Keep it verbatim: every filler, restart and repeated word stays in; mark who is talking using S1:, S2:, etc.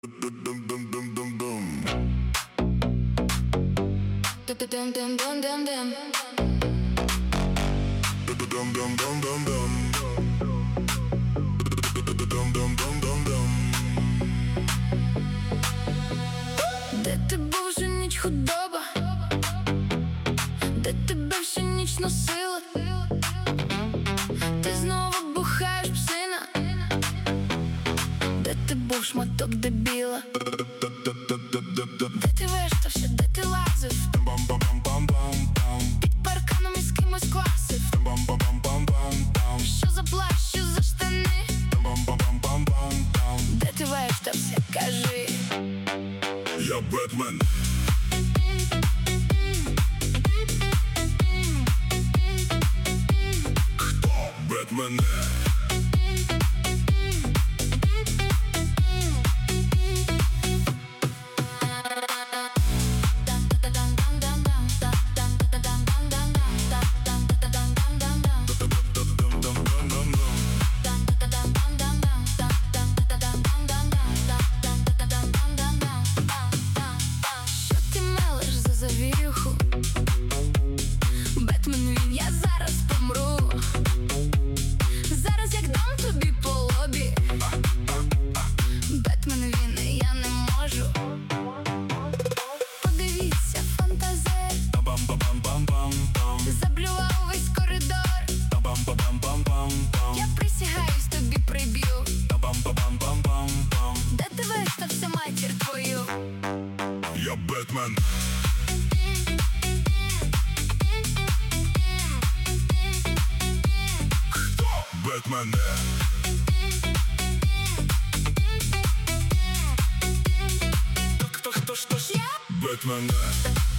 S1: Де ти був всю ніч, худоба? Де тебе всю ніч носила? Ти знову бухаєш, псина? Де ти був, шматок дебіла? Де ти вештався, де ти лазив? Під парканом із кимось класив? Що за плащ, що за штани? Де ти вештався, кажи?
S2: Я Бетмен. Хто бет мене?
S1: Завірюху, Бетмен він, я зараз помру. Зараз як дам тобі по лобі. Бетмен він, я не можу. Подивіться, фантазер заблював весь коридор. Я присягаюсь, тобі приб'ю. Де ти вистався, матір твою?
S2: Я Бетмен. Хто бет мене? Хто, хто, хто ж? Я Бет мене.